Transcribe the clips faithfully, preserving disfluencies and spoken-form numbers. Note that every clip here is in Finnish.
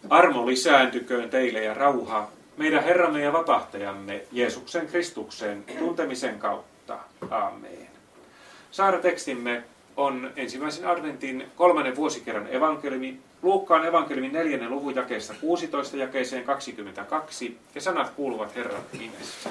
Armo lisääntyköön teille ja rauha meidän Herramme ja vapahtajamme Jeesuksen Kristuksen tuntemisen kautta. Aamen. Saaratekstimme on ensimmäisen adventin kolmannen vuosikerran evankeliumi, Luukkaan evankeliumin neljännen luvun jakeesta kuusitoista jakeeseen kaksikymmentäkaksi, ja sanat kuuluvat Herran nimessä.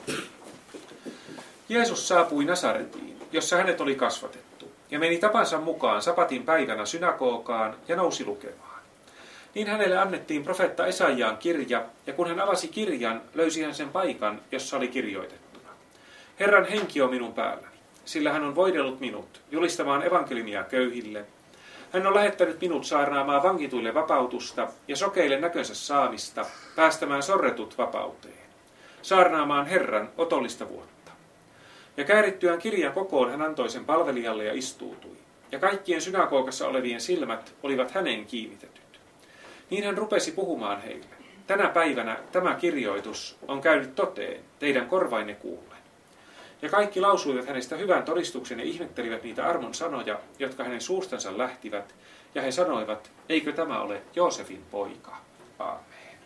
Jeesus saapui Nasaretiin, jossa hänet oli kasvatettu, ja meni tapansa mukaan sapatin päivänä synagogaan ja nousi lukemaan. Niin hänelle annettiin profeetta Esaiaan kirja, ja kun hän avasi kirjan, löysi hän sen paikan, jossa oli kirjoitettuna. Herran henki on minun päälläni, sillä hän on voidellut minut julistamaan evankeliumia köyhille. Hän on lähettänyt minut saarnaamaan vankituille vapautusta ja sokeille näkönsä saamista, päästämään sorretut vapauteen, saarnaamaan Herran otollista vuotta. Ja käärittyään kirjan kokoon hän antoi sen palvelijalle ja istuutui, ja kaikkien synagogassa olevien silmät olivat häneen kiinnitetyt. Niin hän rupesi puhumaan heille. Tänä päivänä tämä kirjoitus on käynyt toteen, teidän korvainne kuullen. Ja kaikki lausuivat hänestä hyvän todistuksen ja ihmettelivät niitä armon sanoja, jotka hänen suustansa lähtivät, ja he sanoivat, eikö tämä ole Joosefin poika? Aamen.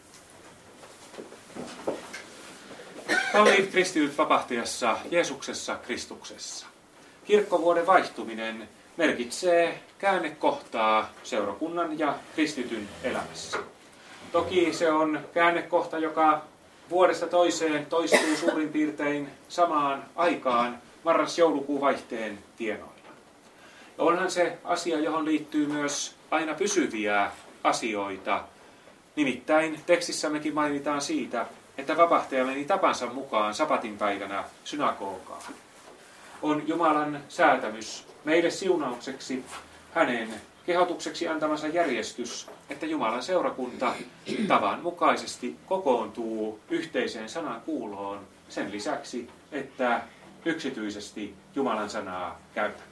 Kalliit kristityt vapahtajassa, Jeesuksessa Kristuksessa. Kirkkovuoden vaihtuminen merkitsee käännekohtaa seurakunnan ja kristityn elämässä. Toki se on käännekohta, joka vuodesta toiseen toistuu suurin piirtein samaan aikaan marras-joulukuun vaihteen tienoilla. Ja onhan se asia, johon liittyy myös aina pysyviä asioita. Nimittäin tekstissämmekin mainitaan siitä, että vapahtaja meni tapansa mukaan sapatin päivänä synagogaan. On Jumalan säätämys meille siunaukseksi, hänen kehotukseksi antamansa järjestys, että Jumalan seurakunta tavan mukaisesti kokoontuu yhteiseen sanan kuuloon sen lisäksi, että yksityisesti Jumalan sanaa käytämme.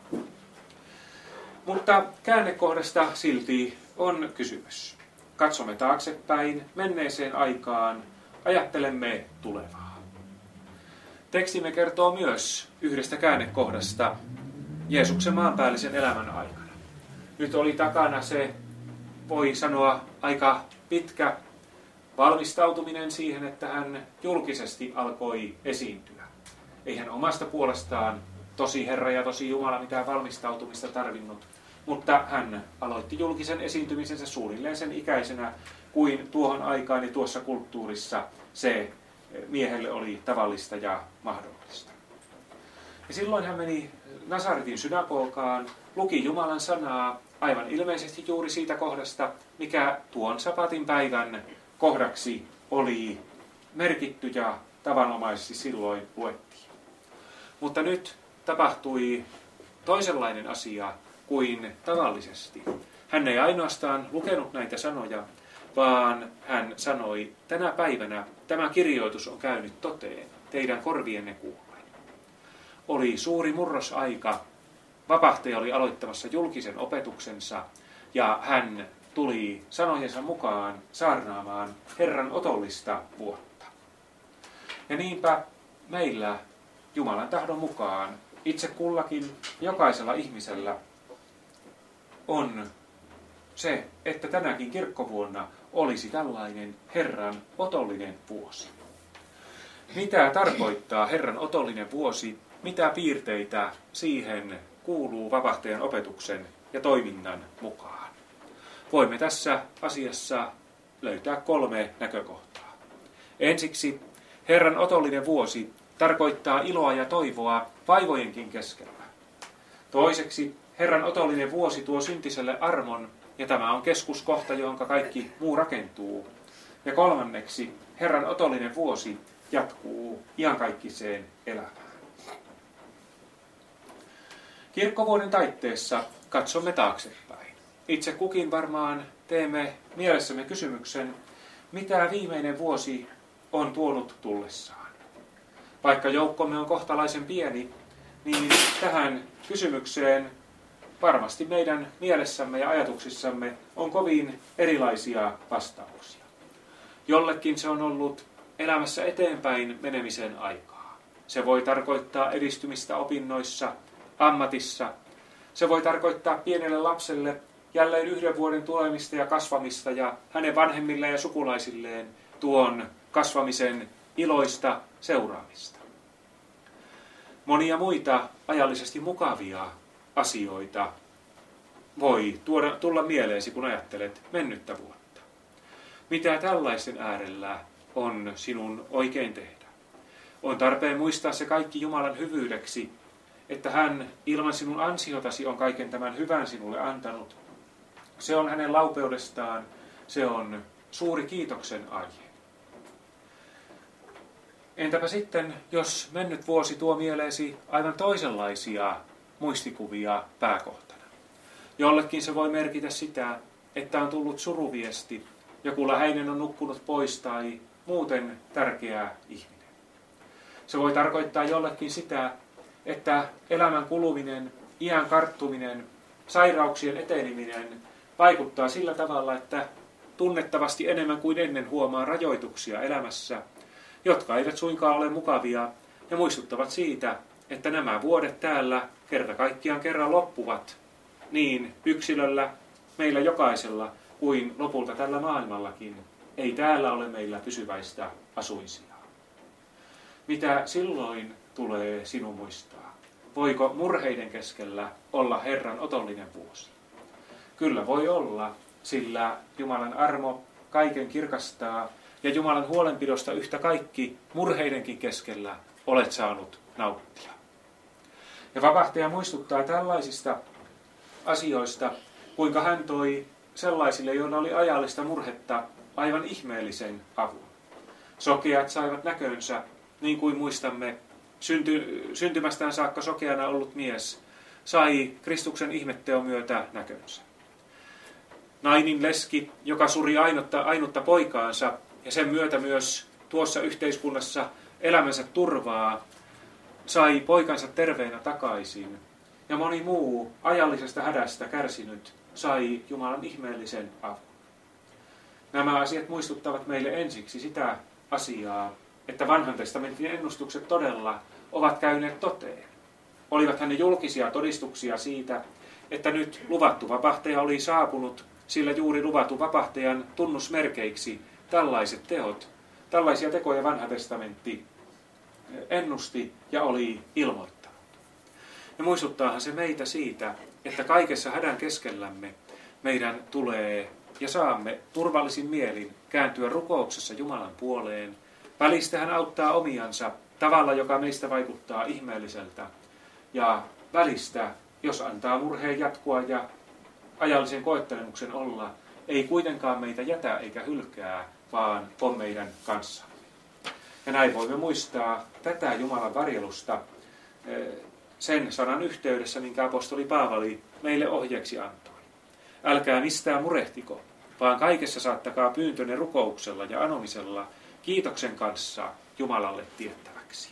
Mutta käännekohdasta silti on kysymys. Katsomme taaksepäin menneeseen aikaan, ajattelemme tulevaa. Tekstimme kertoo myös yhdestä käännekohdasta Jeesuksen maanpäällisen elämän aikana. Nyt oli takana se, voi sanoa, aika pitkä valmistautuminen siihen, että hän julkisesti alkoi esiintyä. Ei hän omasta puolestaan tosi Herra ja tosi Jumala mitään valmistautumista tarvinnut, mutta hän aloitti julkisen esiintymisensä suunnilleen sen ikäisenä kuin tuohon aikaan ja tuossa kulttuurissa se miehelle oli tavallista ja mahdollista. Ja silloin hän meni Nasaretin synagogaan, luki Jumalan sanaa aivan ilmeisesti juuri siitä kohdasta, mikä tuon sapatin päivän kohdaksi oli merkitty ja tavanomaisesti silloin luettiin. Mutta nyt tapahtui toisenlainen asia kuin tavallisesti. Hän ei ainoastaan lukenut näitä sanoja, vaan hän sanoi, tänä päivänä tämä kirjoitus on käynyt toteen, teidän korvienne kuullen. Oli suuri murrosaika, vapahtaja oli aloittamassa julkisen opetuksensa ja hän tuli sanojensa mukaan saarnaamaan Herran otollista vuotta. Ja niinpä meillä Jumalan tahdon mukaan itse kullakin jokaisella ihmisellä on se, että tänäkin kirkkovuonna olisi tällainen Herran otollinen vuosi. Mitä tarkoittaa Herran otollinen vuosi? Mitä piirteitä siihen kuuluu vapahtajan opetuksen ja toiminnan mukaan? Voimme tässä asiassa löytää kolme näkökohtaa. Ensiksi Herran otollinen vuosi tarkoittaa iloa ja toivoa vaivojenkin keskellä. Toiseksi Herran otollinen vuosi tuo syntiselle armon, ja tämä on keskuskohta, johon kaikki muu rakentuu. Ja kolmanneksi Herran otollinen vuosi jatkuu iankaikkiseen elämään. Kirkkovuoden taitteessa katsomme taaksepäin. Itse kukin varmaan teemme mielessämme kysymyksen, mitä viimeinen vuosi on tuonut tullessaan. Vaikka joukkomme on kohtalaisen pieni, niin tähän kysymykseen varmasti meidän mielessämme ja ajatuksissamme on kovin erilaisia vastauksia. Jollekin se on ollut elämässä eteenpäin menemisen aikaa. Se voi tarkoittaa edistymistä opinnoissa, ammatissa. Se voi tarkoittaa pienelle lapselle jälleen yhden vuoden tulemista ja kasvamista ja hänen vanhemmilleen ja sukulaisilleen tuon kasvamisen iloista seuraamista. Monia muita ajallisesti mukavia asioita voi tuoda, tulla mieleesi, kun ajattelet mennyttä vuotta. Mitä tällaisten äärellä on sinun oikein tehdä? On tarpeen muistaa se kaikki Jumalan hyvyydeksi, että hän ilman sinun ansiotasi on kaiken tämän hyvän sinulle antanut. Se on hänen laupeudestaan, se on suuri kiitoksen aihe. Entäpä sitten, jos mennyt vuosi tuo mieleesi aivan toisenlaisia muistikuvia pääkohtana? Jollekin se voi merkitä sitä, että on tullut suruviesti, joku läheinen on nukkunut pois tai muuten tärkeä ihminen. Se voi tarkoittaa jollekin sitä, että elämän kuluminen, iän karttuminen, sairauksien eteneminen vaikuttaa sillä tavalla, että tunnettavasti enemmän kuin ennen huomaa rajoituksia elämässä, jotka eivät suinkaan ole mukavia ja muistuttavat siitä, että nämä vuodet täällä kerta kaikkiaan kerran loppuvat niin yksilöllä, meillä jokaisella, kuin lopulta tällä maailmallakin. Ei täällä ole meillä pysyväistä asuinsijaa. Mitä silloin tulee sinun muistaa? Voiko murheiden keskellä olla Herran otollinen vuosi? Kyllä voi olla, sillä Jumalan armo kaiken kirkastaa ja Jumalan huolenpidosta yhtä kaikki murheidenkin keskellä olet saanut nauttia. Ja vapahtaja muistuttaa tällaisista asioista, kuinka hän toi sellaisille, joilla oli ajallista murhetta, aivan ihmeellisen avun. Sokeat saivat näkönsä, niin kuin muistamme, synty, syntymästään saakka sokeana ollut mies sai Kristuksen ihmetteon myötä näkönsä. Nainin leski, joka suri ainutta, ainutta poikaansa ja sen myötä myös tuossa yhteiskunnassa elämänsä turvaa, sai poikansa terveenä takaisin. Ja moni muu ajallisesta hädästä kärsinyt sai Jumalan ihmeellisen avun. Nämä asiat muistuttavat meille ensiksi sitä asiaa, että vanhan testamentin ennustukset todella ovat käyneet toteen. Olivathan ne julkisia todistuksia siitä, että nyt luvattu vapahtaja oli saapunut, sillä juuri luvatun vapahtajan tunnusmerkeiksi tällaiset teot, tällaisia tekoja vanha testamentti ennusti ja oli ilmoittanut. Ja muistuttaahan se meitä siitä, että kaikessa hädän keskellämme meidän tulee ja saamme turvallisin mielin kääntyä rukouksessa Jumalan puoleen. Välistä hän auttaa omiansa tavalla, joka meistä vaikuttaa ihmeelliseltä. Ja välistä, jos antaa murheen jatkua ja ajallisen koettelemuksen olla, ei kuitenkaan meitä jätä eikä hylkää, vaan on meidän kanssamme. Ja näin voimme muistaa tätä Jumalan varjelusta sen sanan yhteydessä, minkä apostoli Paavali meille ohjeeksi antoi. Älkää mistään murehtiko, vaan kaikessa saattakaa pyyntönne rukouksella ja anomisella kiitoksen kanssa Jumalalle tiettäväksi.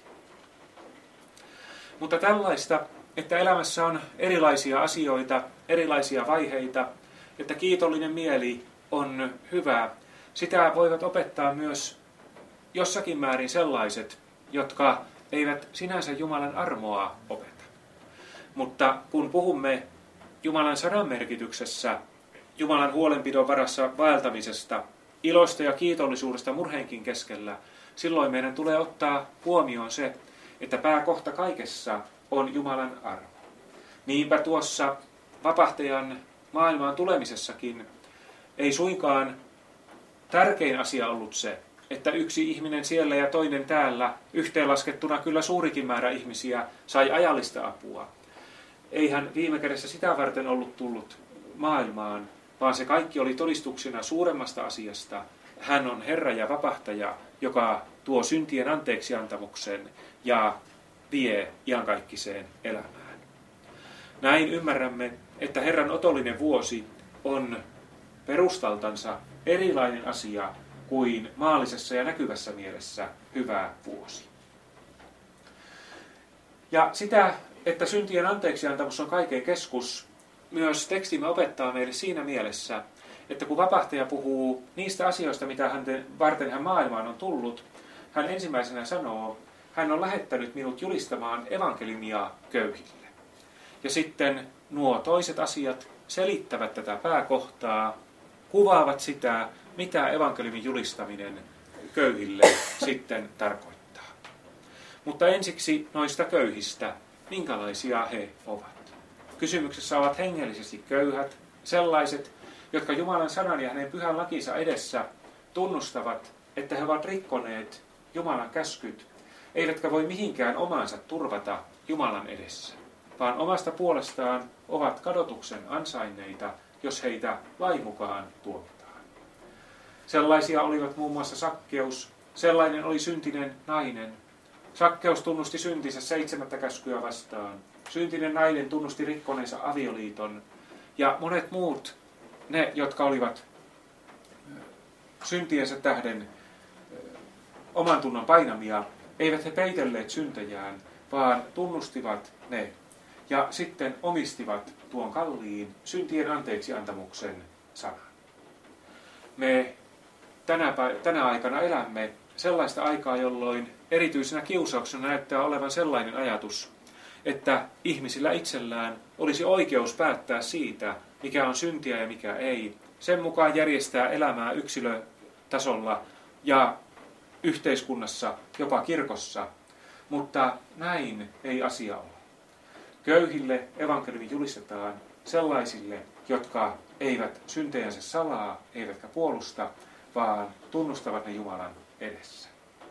Mutta tällaista, että elämässä on erilaisia asioita, erilaisia vaiheita, että kiitollinen mieli on hyvä, sitä voivat opettaa myös jossakin määrin sellaiset, jotka eivät sinänsä Jumalan armoa opeta. Mutta kun puhumme Jumalan sanan merkityksessä, Jumalan huolenpidon varassa vaeltamisesta, ilosta ja kiitollisuudesta murheenkin keskellä, silloin meidän tulee ottaa huomioon se, että pääkohta kaikessa on Jumalan armo. Niinpä tuossa vapahtajan maailmaan tulemisessakin ei suinkaan tärkein asia ollut se, että yksi ihminen siellä ja toinen täällä, yhteenlaskettuna kyllä suurikin määrä ihmisiä, sai ajallista apua. Eihän viime kädessä sitä varten ollut tullut maailmaan, vaan se kaikki oli todistuksena suuremmasta asiasta. Hän on Herra ja vapahtaja, joka tuo syntien anteeksiantamuksen ja vie iankaikkiseen elämään. Näin ymmärrämme, että Herran otollinen vuosi on perustaltansa erilainen asia kuin maallisessa ja näkyvässä mielessä hyvä vuosi. Ja sitä, että syntien anteeksiantamus on kaiken keskus, myös tekstimme opettaa meille siinä mielessä, että kun vapahtaja puhuu niistä asioista, mitä hän varten hän maailmaan on tullut, hän ensimmäisenä sanoo, hän on lähettänyt minut julistamaan evankeliumia köyhille. Ja sitten nuo toiset asiat selittävät tätä pääkohtaa, kuvaavat sitä, mitä evankeliumin julistaminen köyhille sitten tarkoittaa. Mutta ensiksi noista köyhistä, minkälaisia he ovat. Kysymyksessä ovat hengellisesti köyhät, sellaiset, jotka Jumalan sanan ja hänen pyhän lakinsa edessä tunnustavat, että he ovat rikkoneet Jumalan käskyt, eivätkä voi mihinkään omaansa turvata Jumalan edessä, vaan omasta puolestaan ovat kadotuksen ansainneita, jos heitä lain mukaan tuomitaan. Sellaisia olivat muun muassa Sakkeus, sellainen oli syntinen nainen. Sakkeus tunnusti syntinsä seitsemättä käskyä vastaan. Syntinen nainen tunnusti rikkoneensa avioliiton. Ja monet muut, ne jotka olivat syntiensä tähden oman tunnon painamia, eivät he peitelleet syntejään, vaan tunnustivat ne ja sitten omistivat tuon kalliin syntien anteeksiantamuksen sanan. Me tänä, tänä aikana elämme sellaista aikaa, jolloin erityisenä kiusauksena näyttää olevan sellainen ajatus, että ihmisillä itsellään olisi oikeus päättää siitä, mikä on syntiä ja mikä ei, sen mukaan järjestää elämää yksilötasolla ja yhteiskunnassa, jopa kirkossa, mutta näin ei asia ole. Köyhille evankeliumi julistetaan sellaisille, jotka eivät syntejänsä salaa, eivätkä puolusta, vaan tunnustavat ne Jumalan edessä.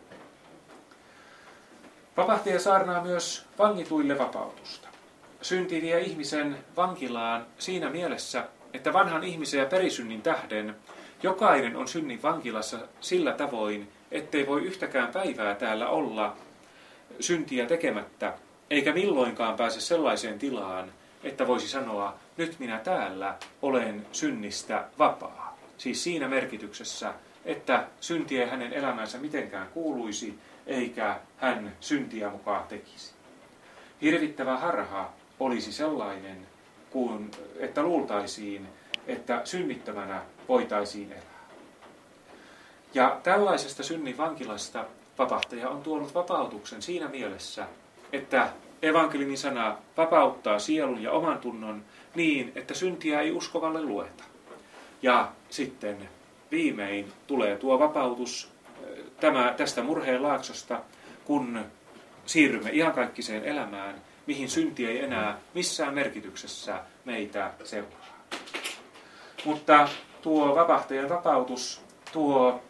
Vapahtaja saarnaa myös vangituille vapautusta. Synti vie ihmisen vankilaan siinä mielessä, että vanhan ihmisen ja perisynnin tähden jokainen on synnin vankilassa sillä tavoin, ettei voi yhtäkään päivää täällä olla syntiä tekemättä, eikä milloinkaan pääse sellaiseen tilaan, että voisi sanoa, nyt minä täällä olen synnistä vapaa. Siis siinä merkityksessä, että synti ei hänen elämänsä mitenkään kuuluisi, eikä hän syntiä mukaan tekisi. Hirvittävä harha olisi sellainen, kuin, että luultaisiin, että synnittömänä voitaisiin elää. Ja tällaisesta synnin vankilasta vapahtaja on tuonut vapautuksen siinä mielessä, että evankeliumin sana vapauttaa sielun ja oman tunnon niin, että syntiä ei uskovalle lueta. Ja sitten viimein tulee tuo vapautus tämä, tästä murheen laaksosta, kun siirrymme iankaikkiseen elämään, mihin synti ei enää missään merkityksessä meitä seuraa. Mutta tuo vapahtajan vapautus tuo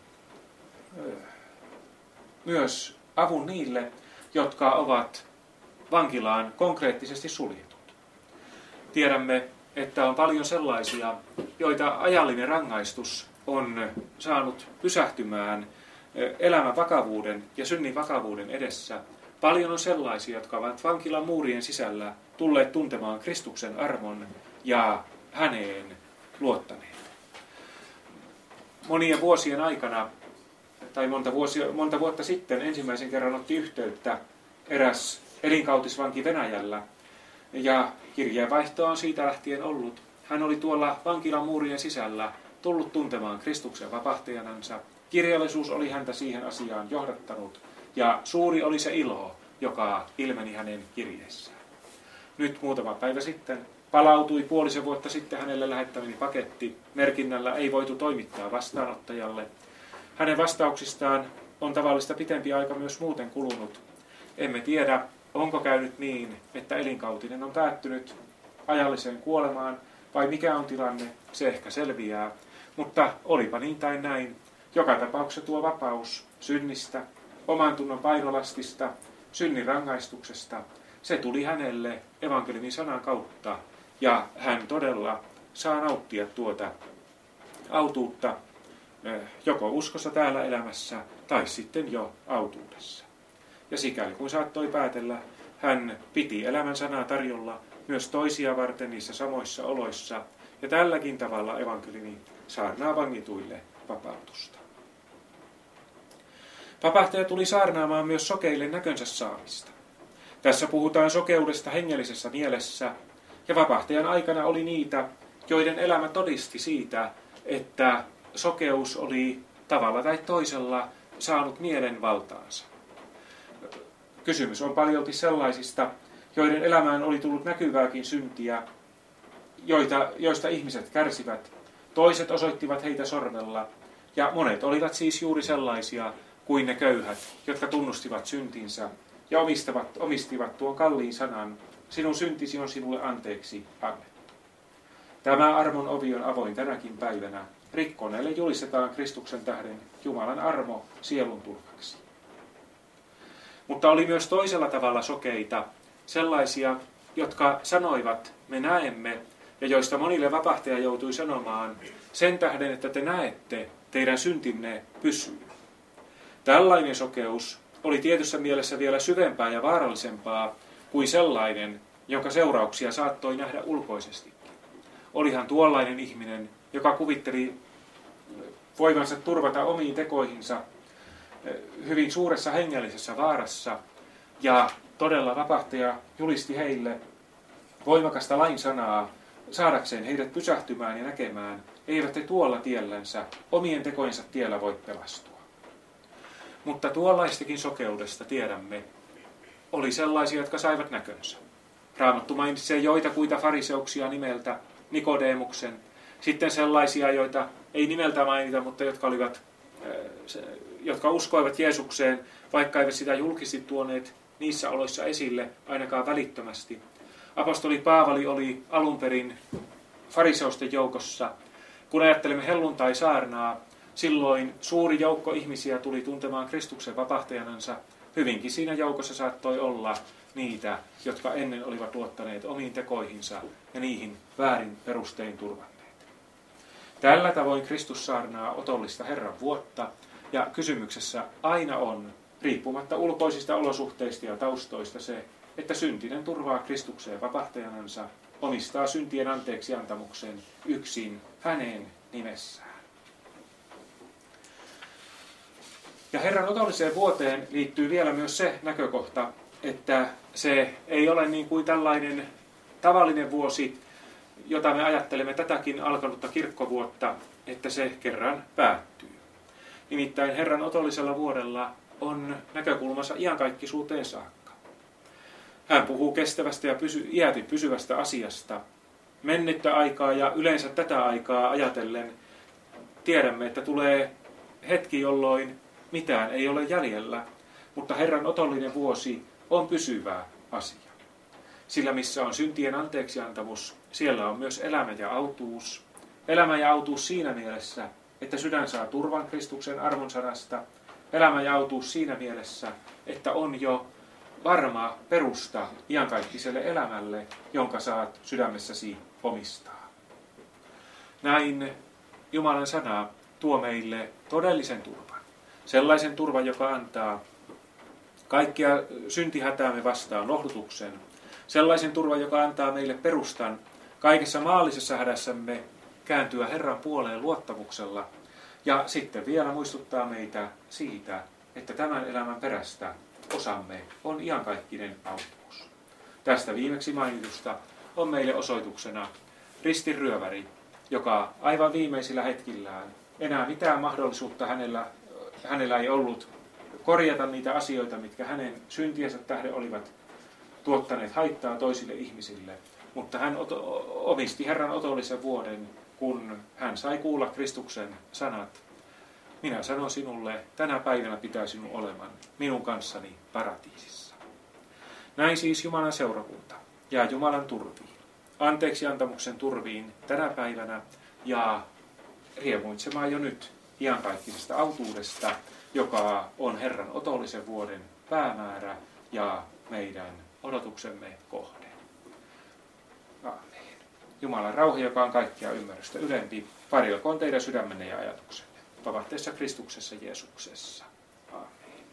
myös avun niille, jotka ovat vankilaan konkreettisesti suljetut. Tiedämme, että on paljon sellaisia, joita ajallinen rangaistus on saanut pysähtymään elämän vakavuuden ja synnin vakavuuden edessä. Paljon on sellaisia, jotka ovat vankilan muurien sisällä tulleet tuntemaan Kristuksen armon ja häneen luottaneet. Monien vuosien aikana, tai monta, vuosia, monta vuotta sitten ensimmäisen kerran otti yhteyttä eräs elinkautisvanki Venäjällä, ja kirjeenvaihtoa on siitä lähtien ollut. Hän oli tuolla vankilan muurien sisällä tullut tuntemaan Kristuksen vapahtajanansa. Kirjallisuus oli häntä siihen asiaan johdattanut, ja suuri oli se ilo, joka ilmeni hänen kirjeessään. Nyt muutama päivä sitten palautui puolisen vuotta sitten hänelle lähettämäni paketti. Merkinnällä ei voitu toimittaa vastaanottajalle. Hänen vastauksistaan on tavallista pitempi aika myös muuten kulunut. Emme tiedä, onko käynyt niin, että elinkautinen on päättynyt ajalliseen kuolemaan, vai mikä on tilanne, se ehkä selviää. Mutta olipa niin tai näin, joka tapauksessa tuo vapaus synnistä, oman tunnon painolastista, synnin rangaistuksesta, se tuli hänelle evankeliumin sanan kautta, ja hän todella saa nauttia tuota autuutta joko uskossa täällä elämässä tai sitten jo autuudessa. Ja sikäli kuin saattoi päätellä, hän piti elämän sanaa tarjolla myös toisia varten niissä samoissa oloissa, ja tälläkin tavalla evankeliumi saarnaa vangituille vapautusta. Vapahtaja tuli saarnaamaan myös sokeille näkönsä saamista. Tässä puhutaan sokeudesta hengellisessä mielessä, ja vapahtajan aikana oli niitä, joiden elämä todisti siitä, että sokeus oli tavalla tai toisella saanut mielen valtaansa. Kysymys on paljolti sellaisista, joiden elämään oli tullut näkyvääkin syntiä, joita, joista ihmiset kärsivät. Toiset osoittivat heitä sormella, ja monet olivat siis juuri sellaisia kuin ne köyhät, jotka tunnustivat syntinsä ja omistavat, omistivat tuon kalliin sanan, sinun syntisi on sinulle anteeksi annettu. Tämä armon ovi on avoin tänäkin päivänä. Rikkoneelle julistetaan Kristuksen tähden Jumalan armo sielun turvaksi. Mutta oli myös toisella tavalla sokeita, sellaisia, jotka sanoivat, me näemme, ja joista monille vapahtaja joutui sanomaan, sen tähden, että te näette, teidän syntinne pysyy. Tällainen sokeus oli tietyssä mielessä vielä syvempää ja vaarallisempaa kuin sellainen, jonka seurauksia saattoi nähdä ulkoisestikin. Olihan tuollainen ihminen, joka kuvitteli voivansa turvata omiin tekoihinsa hyvin suuressa hengellisessä vaarassa, ja todella vapahtaja julisti heille voimakasta lain sanaa saadakseen heidät pysähtymään ja näkemään, eivät he tuolla tiellänsä omien tekoinsa tiellä voi pelastua. Mutta tuollaistakin sokeudesta tiedämme, oli sellaisia, jotka saivat näkönsä. Raamattu mainitsee joitakuita fariseuksia nimeltä Nikodemuksen, sitten sellaisia, joita ei nimeltä mainita, mutta jotka, olivat, jotka uskoivat Jeesukseen, vaikka eivät sitä julkisesti tuoneet niissä oloissa esille, ainakaan välittömästi. Apostoli Paavali oli alun perin fariseusten joukossa. Kun ajattelemme helluntai-saarnaa, silloin suuri joukko ihmisiä tuli tuntemaan Kristuksen vapahtajanansa. Hyvinkin siinä joukossa saattoi olla niitä, jotka ennen olivat luottaneet omiin tekoihinsa ja niihin väärin perustein turvanneet. Tällä tavoin Kristus saarnaa otollista Herran vuotta, ja kysymyksessä aina on, riippumatta ulkoisista olosuhteista ja taustoista, se, että syntinen turvaa Kristukseen vapahtajanansa, omistaa syntien anteeksi antamuksen yksin hänen nimessään. Ja Herran otolliseen vuoteen liittyy vielä myös se näkökohta, että se ei ole niin kuin tällainen tavallinen vuosi, jota me ajattelemme tätäkin alkanutta kirkkovuotta, että se kerran päättyy. Nimittäin Herran otollisella vuodella on näkökulmassa iankaikkisuuteen saakka. Hän puhuu kestävästä ja pysy, iäti pysyvästä asiasta. Mennyttä aikaa ja yleensä tätä aikaa ajatellen tiedämme, että tulee hetki, jolloin mitään ei ole jäljellä, mutta Herran otollinen vuosi on pysyvä asia. Sillä missä on syntien anteeksiantamus, siellä on myös elämä ja autuus. Elämä ja autuus siinä mielessä, että sydän saa turvan Kristuksen armon sanasta. Elämä ja autuus siinä mielessä, että on jo varma perusta iankaikkiselle elämälle, jonka saat sydämessäsi omistaa. Näin Jumalan sana tuo meille todellisen turvan. Sellaisen turvan, joka antaa kaikkia syntihätäämme vastaan lohdutuksen. Sellaisen turvan, joka antaa meille perustan kaikessa maallisessa hädässämme kääntyä Herran puoleen luottamuksella. Ja sitten vielä muistuttaa meitä siitä, että tämän elämän perästä osamme on iankaikkinen autuus. Tästä viimeksi mainitusta on meille osoituksena ristin ryöväri, joka aivan viimeisillä hetkillään, enää mitään mahdollisuutta hänellä, hänellä ei ollut korjata niitä asioita, mitkä hänen syntiensä tähden olivat tuottaneet haittaa toisille ihmisille. Mutta hän omisti Herran otollisen vuoden, kun hän sai kuulla Kristuksen sanat. Minä sanon sinulle, tänä päivänä pitää sinun oleman minun kanssani paratiisissa. Näin siis Jumalan seurakunta jää Jumalan turviin, anteeksiantamuksen turviin tänä päivänä ja riemuitsemaan jo nyt iankaikkisesta autuudesta, joka on Herran otollisen vuoden päämäärä ja meidän odotuksemme kohde. Amen. Jumalan rauha, joka on kaikkea ymmärrystä ylempi, varjelkoon teidän sydämenne ja ajatuksenne. Vapahtaessa Kristuksessa Jeesuksessa.